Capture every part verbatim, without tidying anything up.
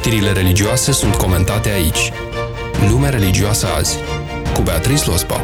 Știrile religioase sunt comentate aici. Lumea religioasă azi, cu Beatrice Lospa.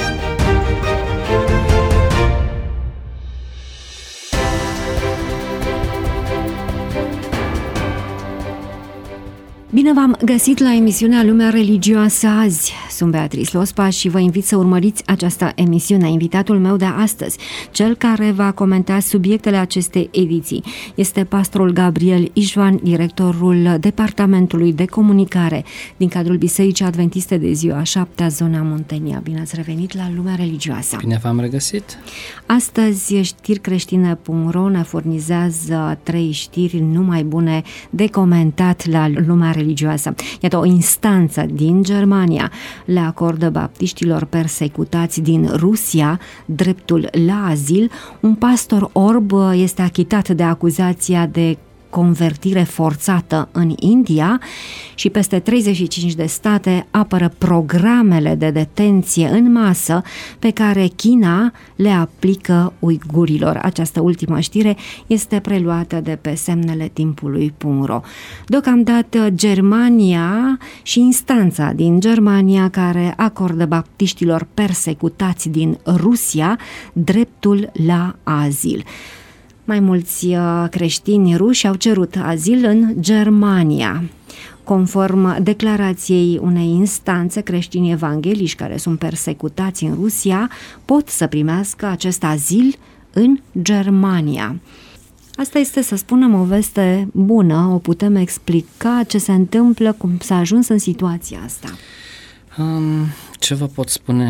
Bine v-am găsit la emisiunea Lumea religioasă azi. Sunt Beatrice Lospa și vă invit să urmăriți această emisiune. Invitatul meu de astăzi, cel care va comenta subiectele acestei ediții, este pastorul Gabriel Ișvan, directorul Departamentului de Comunicare din cadrul Bisericii Adventiste de Ziua a Șaptea, zona Muntenia. Bine ați revenit la Lumea religioasă. Bine v-am regăsit. Astăzi știri creștine punct ro ne furnizează trei știri numai bune de comentat la Lumea religioasă. Iată, o instanță din Germania le acordă baptiștilor persecutați din Rusia dreptul la azil. Un pastor orb este achitat de acuzația de convertire forțată în India și peste treizeci și cinci de state apără programele de detenție în masă pe care China le aplică uigurilor. Această ultimă știre este preluată de pe semnele timpului punct ro. Deocamdată Germania și instanța din Germania care acordă baptiștilor persecutați din Rusia dreptul la azil. Mai mulți creștini ruși au cerut azil în Germania. Conform declarației unei instanțe, creștinii evanghelici care sunt persecutați în Rusia pot să primească acest azil în Germania. Asta este, să spunem, o veste bună, o putem explica ce se întâmplă, cum s-a ajuns în situația asta. Um, ce vă pot spune?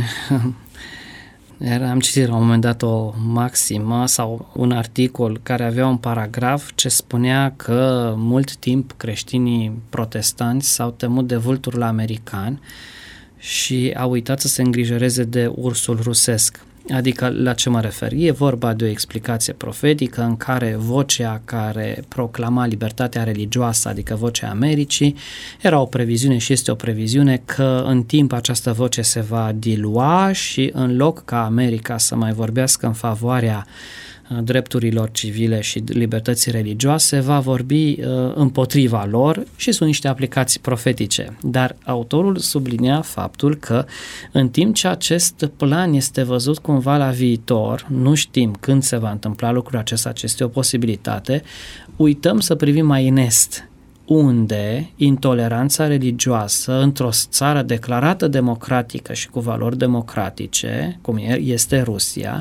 Era, am citit la un moment dat o maximă sau un articol care avea un paragraf ce spunea că mult timp creștinii protestanți s-au temut de vulturul american și au uitat să se îngrijoreze de ursul rusesc. Adică, la ce mă refer? E vorba de o explicație profetică în care vocea care proclama libertatea religioasă, adică vocea Americii, era o previziune și este o previziune că în timp această voce se va dilua și în loc ca America să mai vorbească în favoarea drepturilor civile și libertății religioase, va vorbi uh, împotriva lor și sunt niște aplicații profetice. Dar autorul sublinea faptul că în timp ce acest plan este văzut cumva la viitor, nu știm când se va întâmpla lucrul acesta, ce este o posibilitate, uităm să privim mai în est, unde intoleranța religioasă într-o țară declarată democratică și cu valori democratice, cum este Rusia,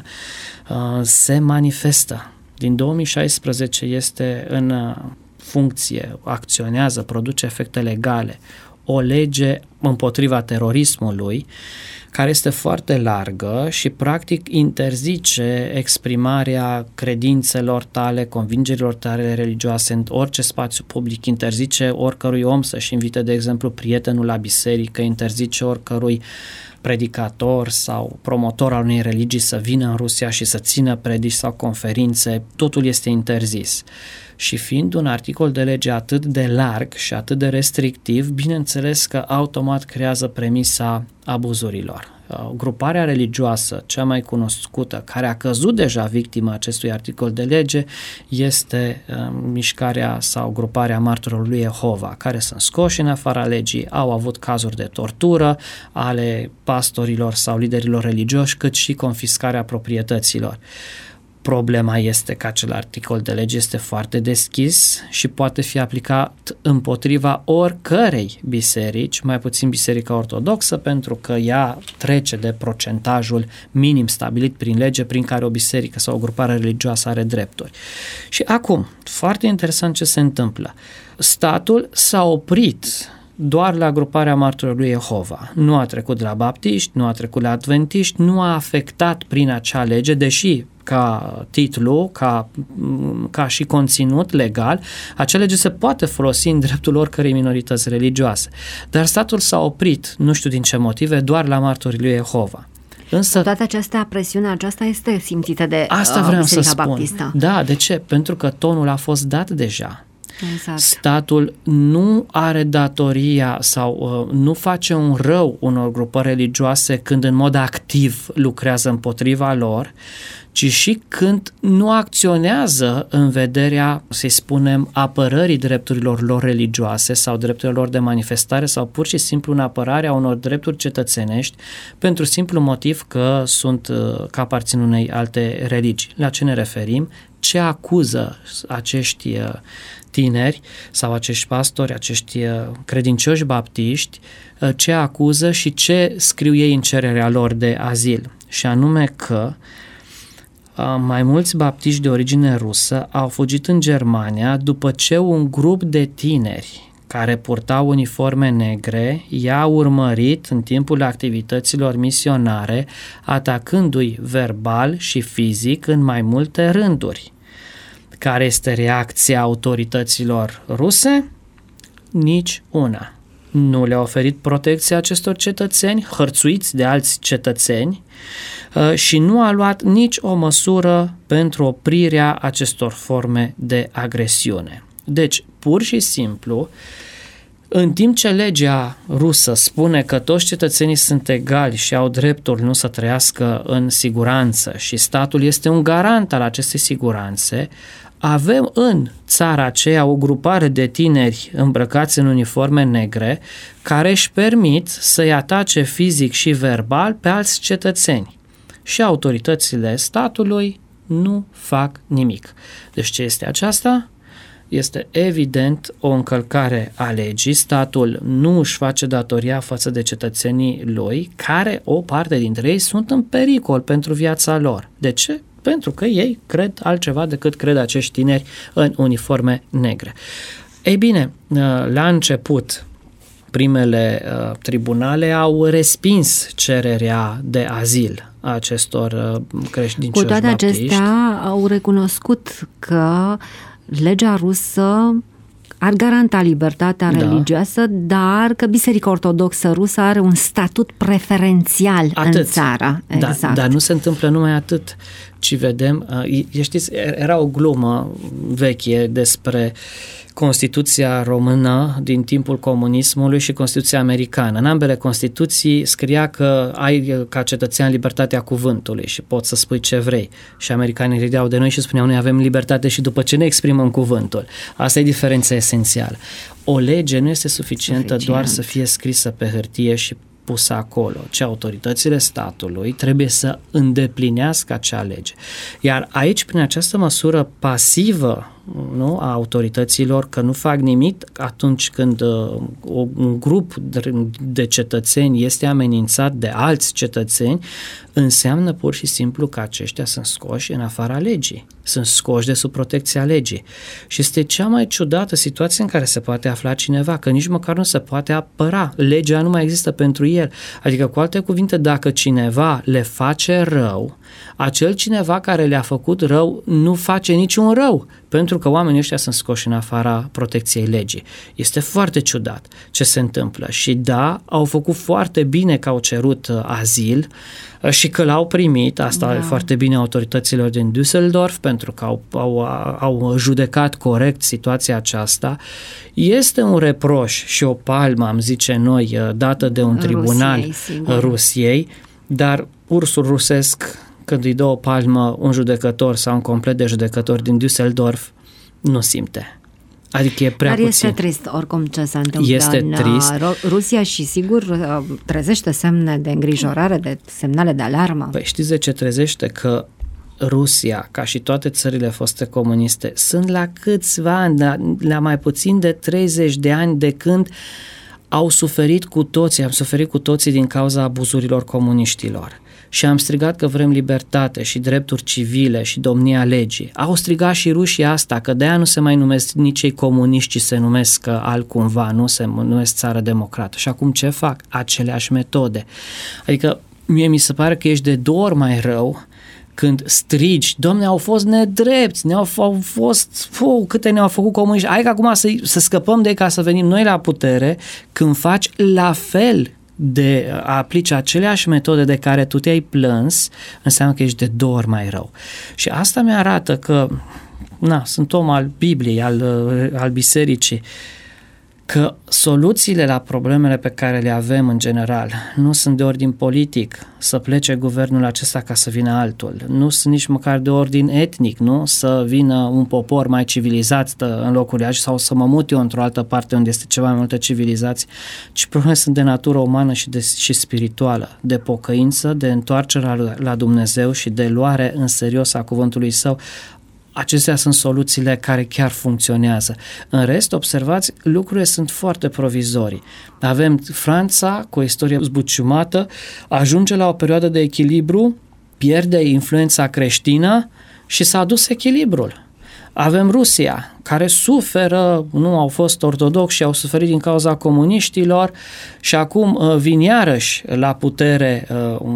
se manifestă. Din două mii șaisprezece este în funcție, acționează, produce efecte legale, o lege împotriva terorismului, care este foarte largă și practic interzice exprimarea credințelor tale, convingerilor tale religioase în orice spațiu public, interzice oricărui om să-și invite, de exemplu, prietenul la biserică, interzice oricărui predicator sau promotor al unei religii să vină în Rusia și să țină predici sau conferințe, totul este interzis. Și fiind un articol de lege atât de larg și atât de restrictiv, bineînțeles că automat creează premisa abuzurilor. Gruparea religioasă cea mai cunoscută, care a căzut deja victima acestui articol de lege, este uh, mișcarea sau gruparea martorilor lui Jehova, care sunt scoși în afara legii, au avut cazuri de tortură ale pastorilor sau liderilor religioși, cât și confiscarea proprietăților. Problema este că acel articol de lege este foarte deschis și poate fi aplicat împotriva oricărei biserici, mai puțin biserica ortodoxă, pentru că ea trece de procentajul minim stabilit prin lege prin care o biserică sau o grupare religioasă are drepturi. Și acum, foarte interesant ce se întâmplă. Statul s-a oprit doar la gruparea martorilor lui Jehova. Nu a trecut de la baptiști, nu a trecut la adventiști, nu a afectat prin acea lege, deși ca titlu, ca, ca și conținut legal, acea lege se poate folosi în dreptul oricărei minorități religioase. Dar statul s-a oprit, nu știu din ce motive, doar la martorii lui Jehova. Însă, toată această presiune aceasta este simțită de asta uh, vreau Biserica să spun. Baptistă. Da, de ce? Pentru că tonul a fost dat deja. Exact. Statul nu are datoria sau uh, nu face un rău unor grupări religioase când în mod activ lucrează împotriva lor, ci și când nu acționează în vederea, să-i spunem, apărării drepturilor lor religioase sau drepturilor lor de manifestare sau pur și simplu în apărarea unor drepturi cetățenești pentru simplu motiv că sunt, că aparțin unei alte religii. La ce ne referim? Ce acuză acești tineri sau acești pastori, acești credincioși baptiști, ce acuză și ce scriu ei în cererea lor de azil. Și anume că mai mulți baptiști de origine rusă au fugit în Germania după ce un grup de tineri care purtau uniforme negre i-a urmărit în timpul activităților misionare, atacându-i verbal și fizic în mai multe rânduri. Care este reacția autorităților ruse? Nici una. Nu le-a oferit protecție acestor cetățeni, hărțuiți de alți cetățeni, și nu a luat nici o măsură pentru oprirea acestor forme de agresiune. Deci, pur și simplu, în timp ce legea rusă spune că toți cetățenii sunt egali și au dreptul nu să trăiască în siguranță și statul este un garant al acestei siguranțe, avem în țara aceea o grupare de tineri îmbrăcați în uniforme negre care își permit să-i atace fizic și verbal pe alți cetățeni. Și autoritățile statului nu fac nimic. Deci ce este aceasta? Este evident o încălcare a legii. Statul nu își face datoria față de cetățenii lui, care o parte dintre ei sunt în pericol pentru viața lor. De ce? Pentru că ei cred altceva decât cred acești tineri în uniforme negre. Ei bine, la început, primele uh, tribunale au respins cererea de azil a acestor uh, creștincioși baptiști. Cu toate acestea, au recunoscut că legea rusă ar garanta libertatea da. religioasă, dar că Biserica Ortodoxă Rusă are un statut preferențial atât. În țară. Exact. Da, dar nu se întâmplă numai atât, ci vedem, uh, știți, era o glumă veche despre Constituția română din timpul comunismului și Constituția americană. În ambele Constituții scria că ai ca cetățean libertatea cuvântului și poți să spui ce vrei. Și americanii rideau de noi și spuneau, noi avem libertate și după ce ne exprimăm cuvântul. Asta e diferența esențială. O lege nu este suficientă Suficient. doar să fie scrisă pe hârtie și pusă acolo, ci autoritățile statului trebuie să îndeplinească acea lege. Iar aici, prin această măsură pasivă, nu, a autorităților, că nu fac nimic atunci când uh, un grup de cetățeni este amenințat de alți cetățeni, înseamnă pur și simplu că aceștia sunt scoși în afara legii, sunt scoși de sub protecția legii. Și este cea mai ciudată situație în care se poate afla cineva, că nici măcar nu se poate apăra. Legea nu mai există pentru el. Adică, cu alte cuvinte, dacă cineva le face rău, acel cineva care le-a făcut rău nu face niciun rău, pentru că oamenii ăștia sunt scoși în afara protecției legii. Este foarte ciudat ce se întâmplă. Și da, au făcut foarte bine că au cerut azil și că l-au primit, asta da. e foarte bine autorităților din Düsseldorf, pentru că au, au, au judecat corect situația aceasta. Este un reproș și o palmă, am zice noi, dată de un tribunal Rusiei, Rusiei, dar ursul rusesc, când îi dă o palmă un judecător sau un complet de judecători din Düsseldorf, nu simte. Adică e prea Dar puțin. este trist oricum ce se întâmplă este în trist. Rusia și sigur trezește semne de îngrijorare, de semnale de alarmă. Păi știți de ce trezește? Că Rusia, ca și toate țările foste comuniste, sunt la câțiva ani, la, la mai puțin de treizeci de ani de când au suferit cu toții, am suferit cu toții din cauza abuzurilor comuniștilor. Și am strigat că vrem libertate și drepturi civile și domnia legii. Au strigat și rușii asta, că de-aia nu se mai numesc nici cei comuniști, ci se numesc altcumva, nu se numesc țară democrată. Și acum ce fac? Aceleași metode. Adică mie mi se pare că ești de două ori mai rău când strigi, Doamne, au fost nedrepți, ne-au au fost, fou, câte ne-au făcut comuniști, hai că acum să, să scăpăm de ei ca să venim noi la putere, când faci la fel de a aplici aceleași metode de care tu te-ai plâns, înseamnă că ești de două ori mai rău. Și asta mi arată că, na, sunt om al Bibliei, al, al bisericii, că soluțiile la problemele pe care le avem în general nu sunt de ordin politic, să plece guvernul acesta ca să vină altul, nu sunt nici măcar de ordin etnic, nu? Să vină un popor mai civilizat în locul aici sau să mă mut eu într-o altă parte unde este ceva mai multă civilizație, ci probleme sunt de natură umană și, de, și spirituală, de pocăință, de întoarcere la, la Dumnezeu și de luare în serios a cuvântului Său. Acestea sunt soluțiile care chiar funcționează. În rest, observați, lucrurile sunt foarte provizorii. Avem Franța, cu o istorie zbuciumată, ajunge la o perioadă de echilibru, pierde influența creștină și s-a adus echilibrul. Avem Rusia, care suferă, nu au fost ortodoxi și au suferit din cauza comuniștilor și acum vin iarăși la putere,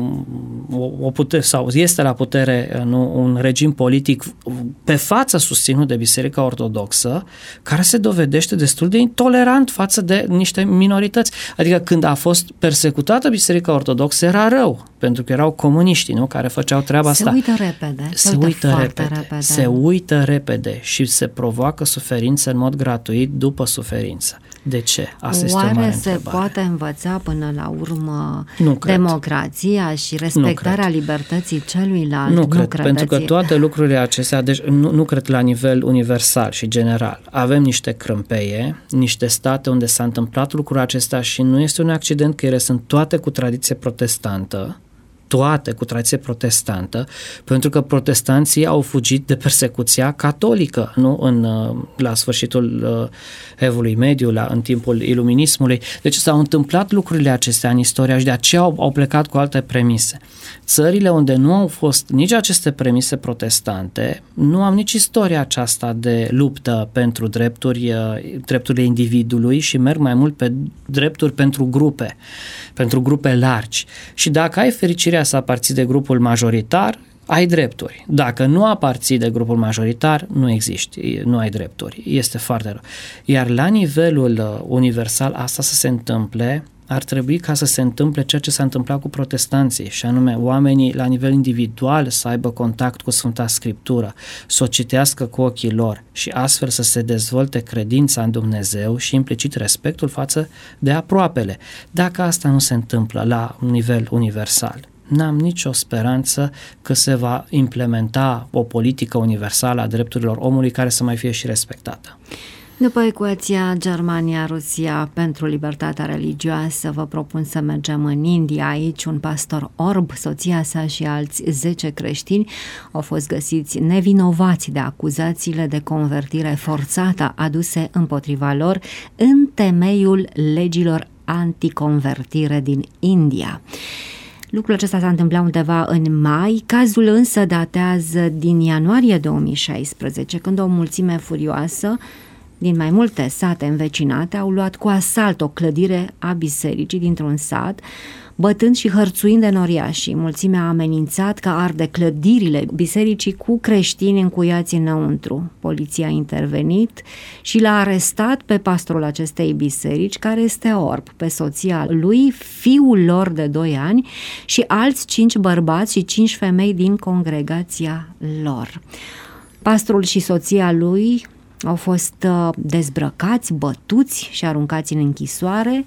o putere sau este la putere nu, un regim politic pe față susținut de Biserica Ortodoxă, care se dovedește destul de intolerant față de niște minorități. Adică când a fost persecutată Biserica Ortodoxă era rău, pentru că erau comuniștii, nu, care făceau treaba se asta. Uită repede, se, se uită, uită repede, repede. Se uită repede și se provoacă suferință în mod gratuit după suferință. De ce? Asta este o mare Oare se întrebare. poate învăța până la urmă nu democrația și respectarea libertății celuilalt? Nu, nu cred, credeți? pentru că toate lucrurile acestea, deci nu, nu cred la nivel universal și general. Avem niște crâmpeie, niște state unde s-a întâmplat lucrul acesta și nu este un accident că ele sunt toate cu tradiție protestantă, toate cu tradiție protestantă, pentru că protestanții au fugit de persecuția catolică, nu în, la sfârșitul Evului Mediu, la, în timpul iluminismului. Deci s-au întâmplat lucrurile acestea în istoria și de aceea au, au plecat cu alte premise. Țările unde nu au fost nici aceste premise protestante, nu am nici istoria aceasta de luptă pentru drepturi, drepturile individului și merg mai mult pe drepturi pentru grupe, pentru grupe largi. Și dacă ai fericirea să aparții de grupul majoritar, ai drepturi. Dacă nu aparții de grupul majoritar, nu existi, nu ai drepturi. Este foarte rău. Iar la nivelul universal, asta să se întâmple, ar trebui ca să se întâmple ceea ce s-a întâmplat cu protestanții, și anume oamenii la nivel individual să aibă contact cu Sfânta Scriptură, să o citească cu ochii lor și astfel să se dezvolte credința în Dumnezeu și implicit respectul față de aproapele. Dacă asta nu se întâmplă la un nivel universal, n-am nicio speranță că se va implementa o politică universală a drepturilor omului care să mai fie și respectată. După ecuația Germania-Rusia pentru libertatea religioasă, vă propun să mergem în India. Aici un pastor orb, soția sa și alți zece creștini au fost găsiți nevinovați de acuzațiile de convertire forțată aduse împotriva lor în temeiul legilor anticonvertire din India. Lucrul acesta s-a întâmplat undeva în mai, cazul însă datează din ianuarie două mii șaisprezece, când o mulțime furioasă din mai multe sate învecinate au luat cu asalt o clădire a bisericii dintr-un sat, bătând și hărțuind enoriașii. Mulțimea a amenințat că arde clădirile bisericii cu creștini încuiați înăuntru. Poliția a intervenit și l-a arestat pe pastorul acestei biserici, care este orb, pe soția lui, fiul lor de doi ani și alți cinci bărbați și cinci femei din congregația lor. Pastorul și soția lui au fost dezbrăcați, bătuți și aruncați în închisoare.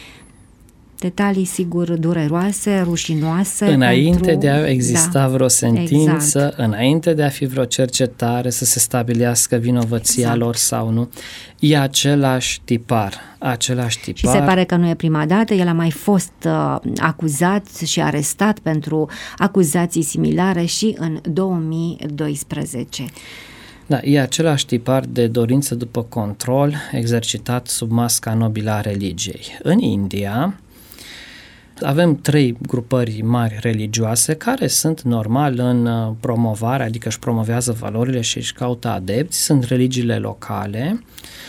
Detalii, sigur, dureroase, rușinoase. Înainte pentru... de a exista da, vreo sentință, exact. Înainte de a fi vreo cercetare să se stabilească vinovăția exact. lor sau nu, e același tipar, același tipar. Și se pare că nu e prima dată, el a mai fost uh, acuzat și arestat pentru acuzații similare și în două mii doisprezece. Da, e același tipar de dorință după control exercitat sub masca nobilă a religiei. În India avem trei grupări mari religioase care sunt normal în promovare, adică își promovează valorile și își caută adepți. Sunt religiile locale,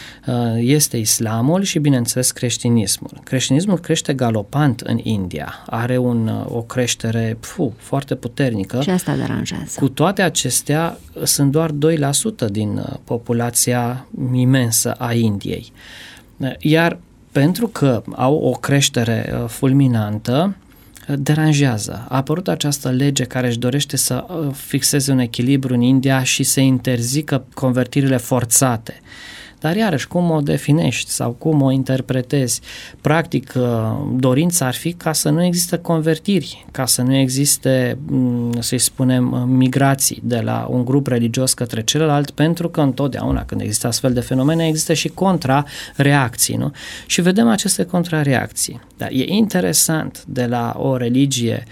este islamul și, bineînțeles, creștinismul. Creștinismul crește galopant în India, are un, o creștere pfu, foarte puternică. Și asta deranjează. Cu toate acestea, sunt doar doi la sută din populația imensă a Indiei. Iar pentru că au o creștere fulminantă, deranjează. A apărut această lege care își dorește să fixeze un echilibru în India și să interzică convertirile forțate. Dar iarăși, cum o definești sau cum o interpretezi? Practic, dorința ar fi ca să nu există convertiri, ca să nu existe, să-i spunem, migrații de la un grup religios către celălalt, pentru că întotdeauna când există astfel de fenomene, există și contrareacții, nu? Și vedem aceste contrareacții. Dar e interesant de la o religie,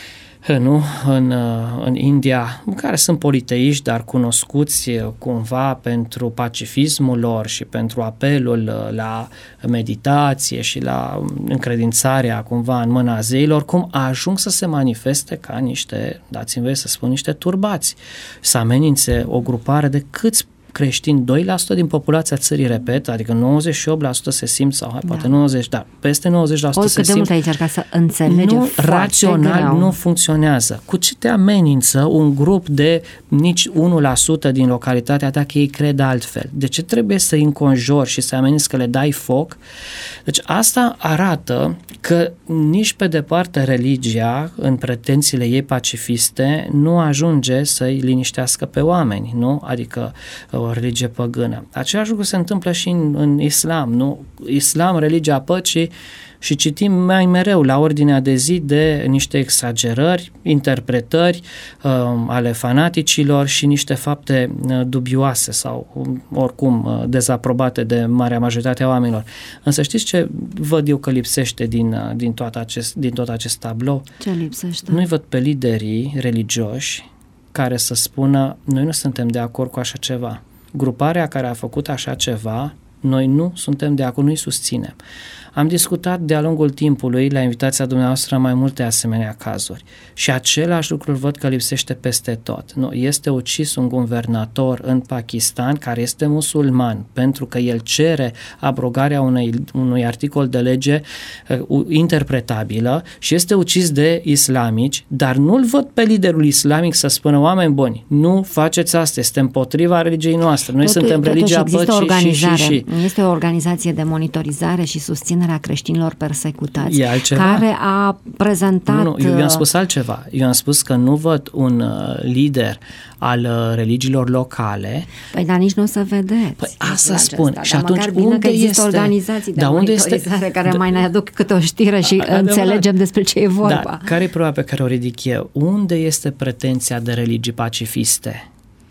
nu? În, în India, în care sunt politeiști, dar cunoscuți cumva pentru pacifismul lor și pentru apelul la meditație și la încredințarea cumva în mâna zeilor, cum ajung să se manifeste ca niște, dați-mi voie să spun, niște turbați, să amenințe o grupare de câți creștini, doi la sută din populația țării, repet, adică nouăzeci și opt la sută se simt, sau hai, da. poate nouăzeci, dar peste nouăzeci la sută se simt. Oricât de mult ai încercat să înțelegi, nu, rațional greu. Nu funcționează. Cu ce te amenință un grup de nici unu la sută din localitatea dacă ei cred altfel? De ce trebuie să-i înconjori și să ameninți că le dai foc? Deci asta arată că nici pe departe religia, în pretențiile ei pacifiste, nu ajunge să-i liniștească pe oameni, nu? Adică o religie păgână. Același lucru se întâmplă și în, în islam, nu? Islam, religia păcii, și citim mai mereu la ordinea de zi de niște exagerări, interpretări uh, ale fanaticilor și niște fapte uh, dubioase sau um, oricum uh, dezaprobate de marea majoritate a oamenilor. Însă știți ce văd eu că lipsește din, uh, din, tot acest, din tot acest tablou? Ce lipsește? Nu-i văd pe liderii religioși care să spună, noi nu suntem de acord cu așa ceva. Gruparea care a făcut așa ceva, noi nu suntem de acord, nu-i susținem. Am discutat de-a lungul timpului, la invitația dumneavoastră, mai multe asemenea cazuri și același lucru văd că lipsește peste tot. Nu, este ucis un guvernator în Pakistan care este musulman pentru că el cere abrogarea unei, unui articol de lege uh, interpretabilă și este ucis de islamici, dar nu-l văd pe liderul islamic să spună, oameni buni, nu faceți asta, este împotriva religiei noastre, noi Totul, suntem religia păcii și, și, și... Este o organizație de monitorizare și susținere a creștinilor persecutați, altceva? Care a prezentat... Nu, nu, eu i-am spus altceva. Eu am spus că nu văd un uh, lider al uh, religiilor locale. Păi, dar nici nu o să vedeți. Păi asta spun. Acesta. Și dar atunci măcar bine unde că există este? organizații de da, monitorizare este? care da, mai ne aduc câte o știre și adevărat. Înțelegem despre ce e vorba. Da, care e problema pe care o ridic eu? Unde este pretenția de religii pacifiste?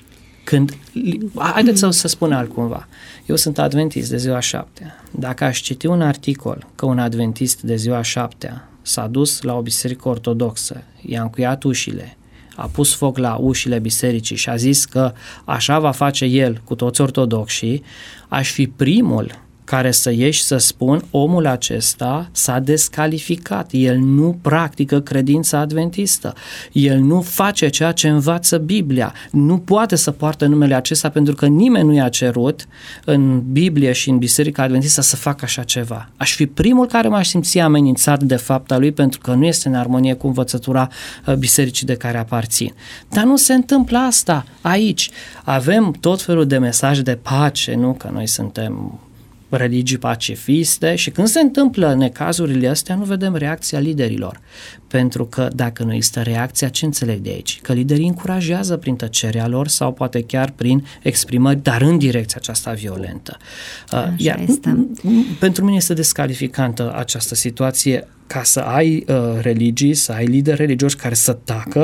Când, haideți să, să spun altcumva. Eu sunt adventist de ziua șaptea. Dacă aș citi un articol că un adventist de ziua șaptea s-a dus la o biserică ortodoxă, i-a încuiat ușile, a pus foc la ușile bisericii și a zis că așa va face el cu toți ortodoxii, aș fi primul care să ieși să spun, omul acesta s-a descalificat, el nu practică credința adventistă, el nu face ceea ce învață Biblia, nu poate să poartă numele acesta pentru că nimeni nu i-a cerut în Biblie și în Biserica Adventistă să facă așa ceva. Aș fi primul care m-aș simți amenințat de fapta lui pentru că nu este în armonie cu învățătura bisericii de care aparțin. Dar nu se întâmplă asta aici. Avem tot felul de mesaje de pace, nu? Că noi suntem religii pacifiste și când se întâmplă necazurile astea, nu vedem reacția liderilor. Pentru că dacă nu există reacția, ce înțeleg de aici? Că liderii încurajează prin tăcerea lor sau poate chiar prin exprimări, dar în direcția aceasta violentă. Așa Iar este. Pentru mine este descalificantă această situație ca să ai uh, religii, să ai lideri religioși care să tacă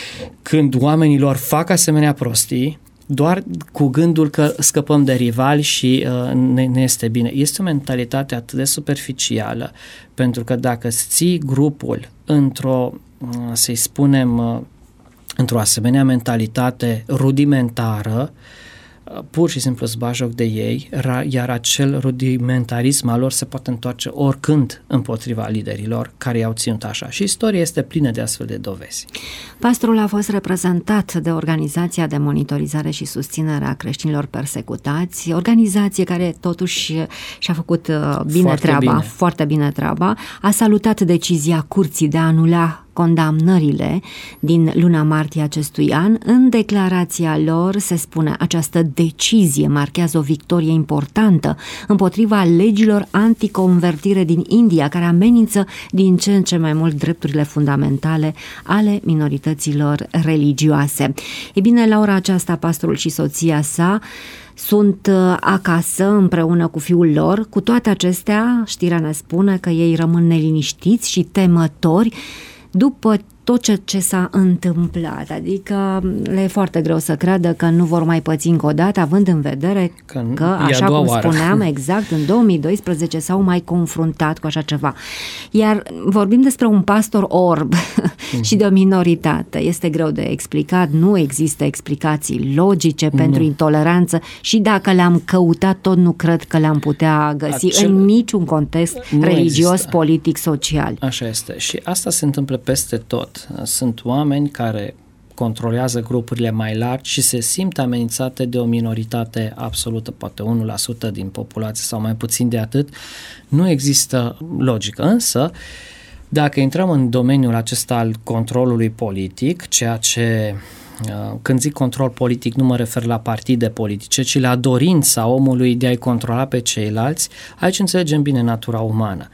când oamenilor fac asemenea prostii, doar cu gândul că scăpăm de rivali și uh, ne, ne este bine. Este o mentalitate atât de superficială, pentru că dacă îți ții grupul într-o, uh, să-i spunem, uh, într-o asemenea mentalitate rudimentară, pur și simplu îți bagi joc de ei, iar acel rudimentarism al lor se poate întoarce oricând împotriva liderilor care i-au ținut așa. Și istoria este plină de astfel de dovezi. Pastorul a fost reprezentat de Organizația de Monitorizare și Susținere a Creștinilor Persecutați, organizație care totuși și-a făcut bine foarte treaba, bine. foarte bine treaba, a salutat decizia curții de a anula condamnările din luna martie acestui an. În declarația lor se spune: această decizie marchează o victorie importantă împotriva legilor anticonvertire din India, care amenință din ce în ce mai mult drepturile fundamentale ale minorităților religioase. E bine, la ora aceasta, pastorul și soția sa sunt acasă împreună cu fiul lor. Cu toate acestea, știrea ne spune că ei rămân neliniștiți și temători după tot ce, ce s-a întâmplat. Adică le e foarte greu să creadă că nu vor mai păți încă o dată, având în vedere că, că așa cum oară. spuneam, exact, în două mii doisprezece s-au mai confruntat cu așa ceva. Iar vorbim despre un pastor orb mm. și de o minoritate. Este greu de explicat, nu există explicații logice nu. pentru intoleranță și dacă le-am căutat, tot nu cred că le-am putea găsi Acel... în niciun context religios, există. politic, social. Așa este. Și asta se întâmplă peste tot. Sunt oameni care controlează grupurile mai largi și se simt amenințate de o minoritate absolută, poate unu la sută din populație sau mai puțin de atât. Nu există logică. Însă, dacă intrăm în domeniul acesta al controlului politic, ceea ce, când zic control politic, nu mă refer la partide politice, ci la dorința omului de a-i controla pe ceilalți, aici înțelegem bine natura umană.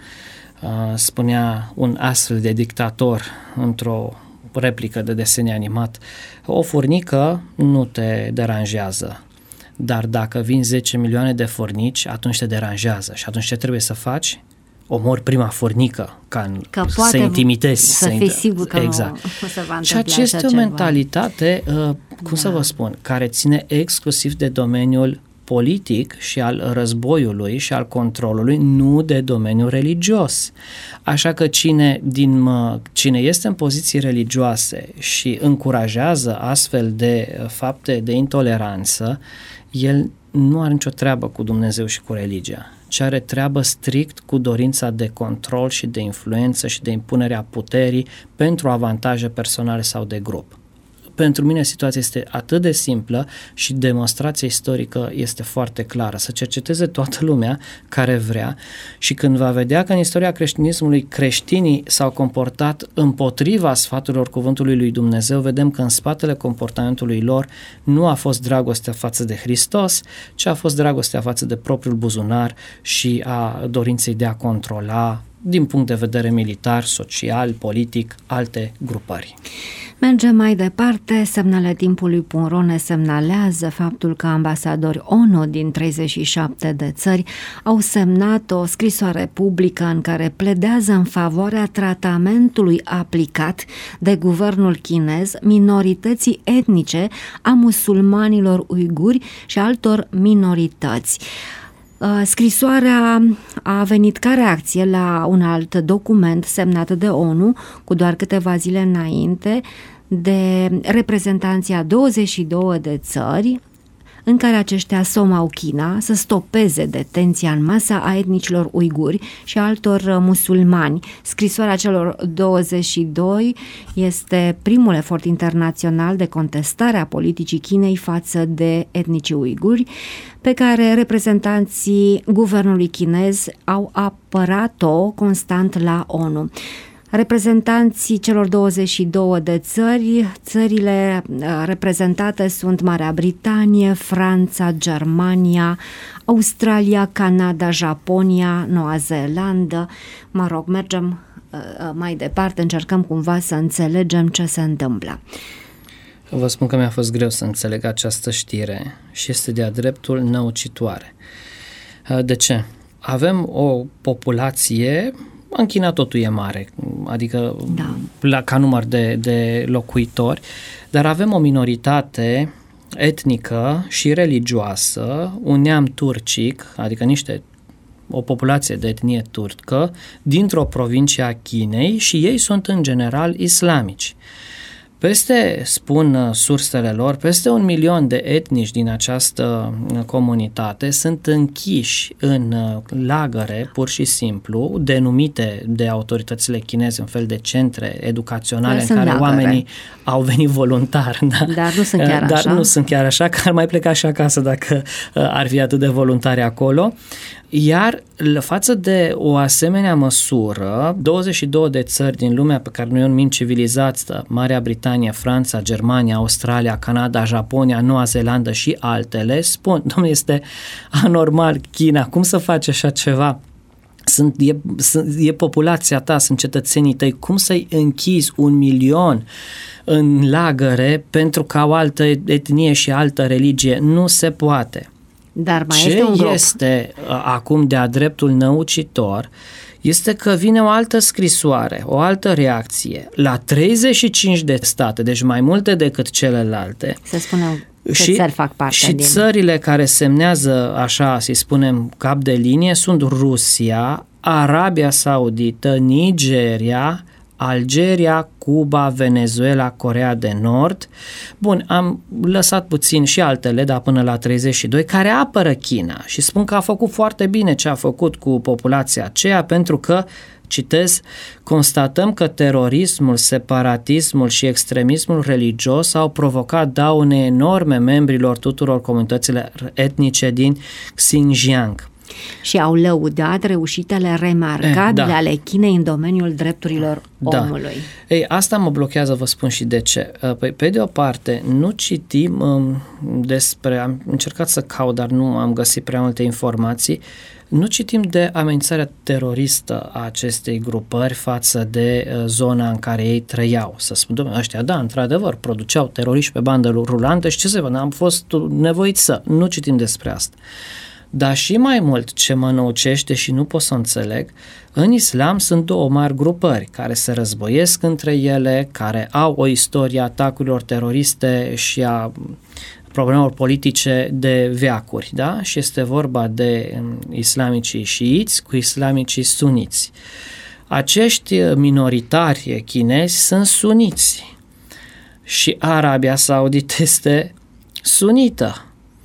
Spunea un astfel de dictator într-o replică de desen animat: o furnică nu te deranjează, dar dacă vin zece milioane de furnici, atunci te deranjează. Și atunci ce trebuie să faci? Omori prima furnică ca că să intimitezi. Să fii sigur că exact. nu se va întâmpla. Și aceasta este o mentalitate, uh, cum da. să vă spun, care ține exclusiv de domeniul politic și al războiului și al controlului, nu de domeniul religios. Așa că cine, din, cine este în poziții religioase și încurajează astfel de fapte de intoleranță, el nu are nicio treabă cu Dumnezeu și cu religia, ci are treabă strict cu dorința de control și de influență și de impunerea puterii pentru avantaje personale sau de grup. Pentru mine situația este atât de simplă și demonstrația istorică este foarte clară. Să cerceteze toată lumea care vrea și când va vedea că în istoria creștinismului creștinii s-au comportat împotriva sfaturilor cuvântului lui Dumnezeu, vedem că în spatele comportamentului lor nu a fost dragostea față de Hristos, ci a fost dragostea față de propriul buzunar și a dorinței de a controla din punct de vedere militar, social, politic, alte grupări. Mergem mai departe. Semnele timpului punct ro ne semnalează faptul că ambasadori O N U din treizeci și șapte de țări au semnat o scrisoare publică în care pledează în favoarea tratamentului aplicat de guvernul chinez minorității etnice a musulmanilor uiguri și altor minorități. Scrisoarea a venit ca reacție la un alt document semnat de O N U cu doar câteva zile înainte de reprezentanții a douăzeci și două de țări, în care aceștia somau China să stopeze detenția în masă a etnicilor uiguri și altor musulmani. Scrisoarea celor douăzeci și doi este primul efort internațional de contestare a politicii Chinei față de etnicii uiguri, pe care reprezentanții guvernului chinez au apărat-o constant la O N U. Reprezentanții celor douăzeci și două de țări, țările reprezentate sunt Marea Britanie, Franța, Germania, Australia, Canada, Japonia, Noua Zeelandă. Mă rog, mergem mai departe, încercăm cumva să înțelegem ce se întâmplă. Vă spun că mi-a fost greu să înțeleg această știre și este de-a dreptul năucitoare. De ce? Avem o populație, în China totul e mare, adică da. la, ca număr de, de locuitori, dar avem o minoritate etnică și religioasă, un neam turcic, adică niște o populație de etnie turcă, dintr-o provincie a Chinei și ei sunt în general islamici. Peste, spun sursele lor, peste un milion de etnici din această comunitate sunt închiși în lagăre, pur și simplu, denumite de autoritățile chineze, un fel de centre educaționale în care lagăre. Oamenii au venit voluntar. Da? Dar nu sunt chiar Dar așa. Dar nu sunt chiar așa, că ar mai pleca și acasă dacă ar fi atât de voluntari acolo. Iar față de o asemenea măsură, douăzeci și două de țări din lumea pe care noi o numim civilizați, Marea Britanie, Franța, Germania, Australia, Canada, Japonia, Noua Zeelandă și altele, spun, dom'le, este anormal China, cum să faci așa ceva? Sunt, e, sunt, e populația ta, sunt cetățenii tăi, cum să-i închizi un milion în lagăre pentru ca o altă etnie și altă religie? Nu se poate. Dar mai Ce este un grup. este acum de-a dreptul năucitor este că vine o altă scrisoare, o altă reacție la treizeci și cinci de state, deci mai multe decât celelalte. Să spunem ce și, țări fac parte și din... țările care semnează așa, să spunem, cap de linie sunt Rusia, Arabia Saudită, Nigeria, Algeria, Cuba, Venezuela, Coreea de Nord. Bun, am lăsat puțin și altele, dar până la treizeci și doi, care apără China și spun că a făcut foarte bine ce a făcut cu populația aceea, pentru că, citez, constatăm că terorismul, separatismul și extremismul religios au provocat daune enorme membrilor tuturor comunităților etnice din Xinjiang. Și au lăudat reușitele remarcabile eh, da. ale Chinei în domeniul drepturilor da. omului. Ei, asta mă blochează, vă spun și de ce. Păi, pe de o parte, nu citim um, despre, am încercat să caut, dar nu am găsit prea multe informații, nu citim de amenințarea teroristă a acestei grupări față de uh, zona în care ei trăiau. Să spun, domnule, ăștia, da, într-adevăr, produceau teroriști pe bandă rulantă și ce să văd, am fost nevoiți să, nu citim despre asta. Dar și mai mult ce mă năucește și nu pot să înțeleg, în islam sunt două mari grupări care se războiesc între ele, care au o istorie a atacurilor teroriste și a problemelor politice de veacuri, da? Și este vorba de islamicii șiiți cu islamicii suniți. Acești minoritari chinezi sunt suniți și Arabia Saudită este sunită.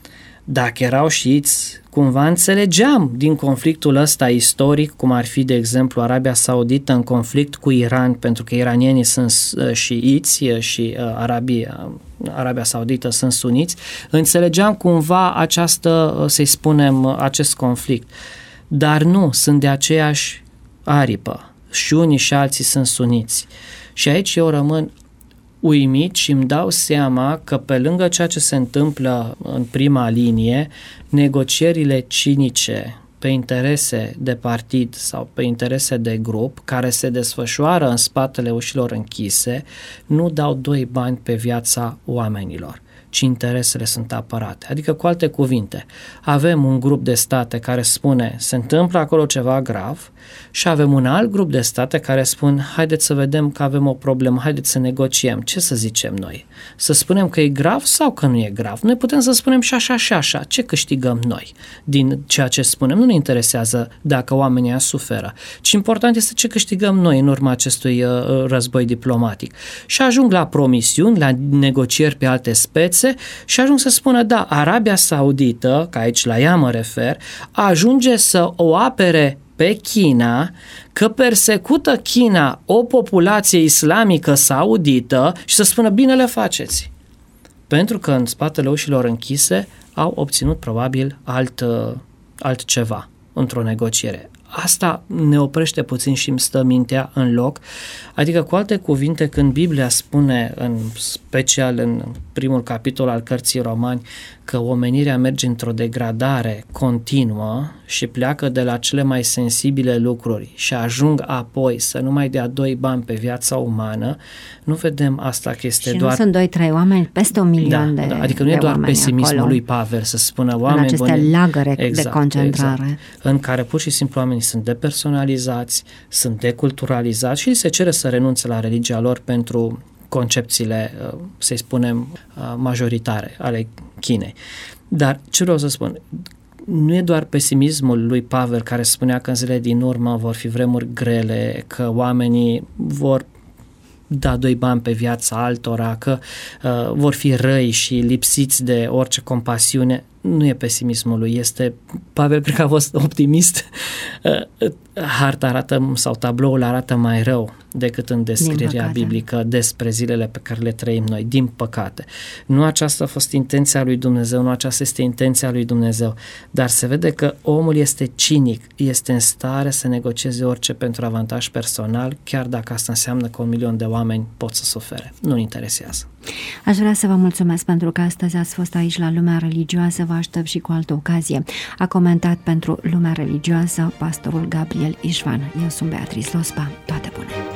Dacă erau șiiți, cumva înțelegeam din conflictul ăsta istoric, cum ar fi, de exemplu, Arabia Saudită în conflict cu Iran, pentru că iranienii sunt șiiți și Arabia, Arabia Saudită sunt suniți, înțelegeam cumva această, să-i spunem, acest conflict. Dar nu, sunt de aceeași aripă. Și unii și alții sunt suniți. Și aici eu rămân uimit și îmi dau seama că pe lângă ceea ce se întâmplă în prima linie, negocierile cinice pe interese de partid sau pe interese de grup care se desfășoară în spatele ușilor închise nu dau doi bani pe viața oamenilor, ci interesele sunt apărate. Adică, cu alte cuvinte, avem un grup de state care spune se întâmplă acolo ceva grav și avem un alt grup de state care spun haideți să vedem că avem o problemă, haideți să negociem. Ce să zicem noi? Să spunem că e grav sau că nu e grav? Noi putem să spunem și așa și așa. Ce câștigăm noi din ceea ce spunem? Nu ne interesează dacă oamenii suferă, ci important este ce câștigăm noi în urma acestui uh, război diplomatic. Și ajung la promisiuni, la negocieri pe alte spețe și ajung să spună da, Arabia Saudită, că aici la ea mă refer, ajunge să o apere pe China, că persecută China o populație islamică saudită și să spună bine le faceți. Pentru că în spatele ușilor închise au obținut probabil alt, altceva într-o negociere. Asta ne oprește puțin și îmi stă mintea în loc. Adică, cu alte cuvinte, când Biblia spune, în special în primul capitol al cărții Romani, că omenirea merge într-o degradare continuă și pleacă de la cele mai sensibile lucruri și ajung apoi să nu mai dea doi bani pe viața umană, nu vedem asta că este și doar... nu sunt doi, trei oameni, peste un milion da, de da, adică nu e doar pesimismul acolo, lui Pavel să spună oameni în aceste buni, lagăre exact, de concentrare. Exact, în care pur și simplu oamenii sunt depersonalizați, sunt deculturalizați și se cere să renunțe la religia lor pentru concepțiile, să-i spunem, majoritare ale Chinei. Dar ce vreau să spun, nu e doar pesimismul lui Pavel care spunea că în zilele din urmă vor fi vremuri grele, că oamenii vor da doi bani pe viața altora, că uh, vor fi răi și lipsiți de orice compasiune. Nu e pesimismul lui, este, Pavel cred că a fost optimist, harta arată sau tabloul arată mai rău decât în descrierea biblică despre zilele pe care le trăim noi, din păcate. Nu aceasta a fost intenția lui Dumnezeu, nu aceasta este intenția lui Dumnezeu, dar se vede că omul este cinic, este în stare să negocieze orice pentru avantaj personal, chiar dacă asta înseamnă că un milion de oameni pot să sufere. Nu-l interesează. Aș vrea să vă mulțumesc pentru că astăzi ați fost aici la Lumea Religioasă, vă aștept și cu altă ocazie. A comentat pentru Lumea Religioasă pastorul Gabriel Ișvan. Eu sunt Beatrice Lospa. Toate bune!